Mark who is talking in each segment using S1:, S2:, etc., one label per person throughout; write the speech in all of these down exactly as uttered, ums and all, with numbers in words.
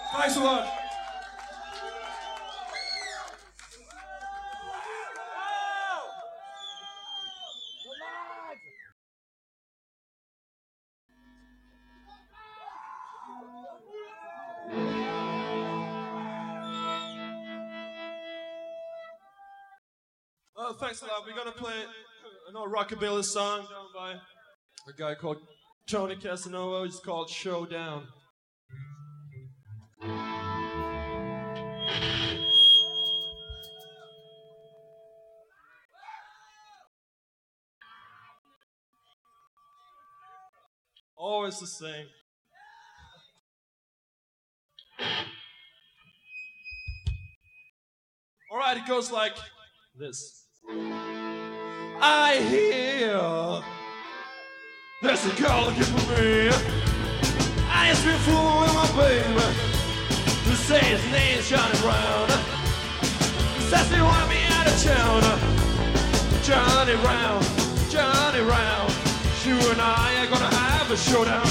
S1: Thanks a lot. Uh, thanks a lot. We're gonna play an old rockabilly song done by a guy called Tony Casanova. It's called Showdown. Always the same. All right, it goes like this. I hear there's a girl looking for me. I just been fooling with my baby. Who say his name's Johnny Brown. Says he want me out of town. Johnny Brown, Johnny Brown. You and I are gonna have a showdown.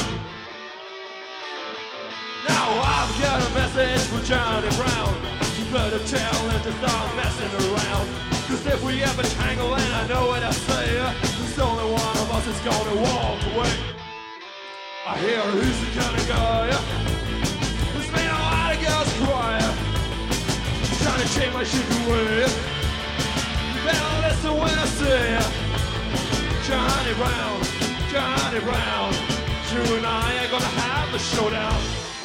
S1: Now I've got a message for Johnny Brown. You better tell him to stop messing around. Cause if we ever tangle, and I know what I say, there's only one of us that's gonna walk away. I hear he's the kind of guy who's made a lot of girls cry, trying to take my shit away. You better listen when I say, Johnny Brown, Johnny Brown, you and I are gonna have a showdown.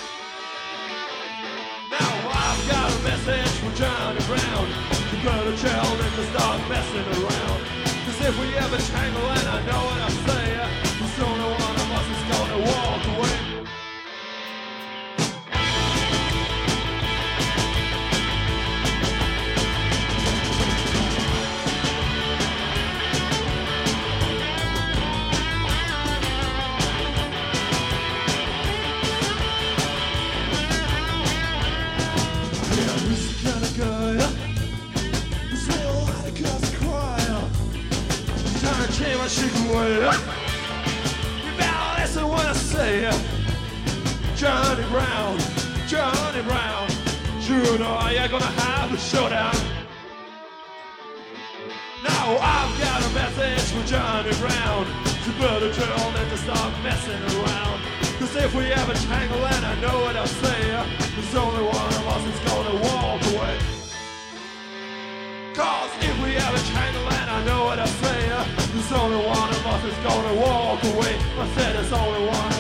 S1: Now I've got a message from Johnny Brown. You better tell him to stop messing around. Cause if we ever tangle, and I know what I say, there's only one of us that's gonna walk away. Change my shit away. You better listen when I say, Johnny Brown, Johnny Brown, you know you're gonna have a showdown. Now I've got a message for Johnny Brown. You better tell him to stop messing around. Cause if we ever tangle, and I know what I say, there's only one of us that's gonna walk away. Cause if we ever tangle, and I know what I say, there's only one of us that's gonna walk away. I said there's only one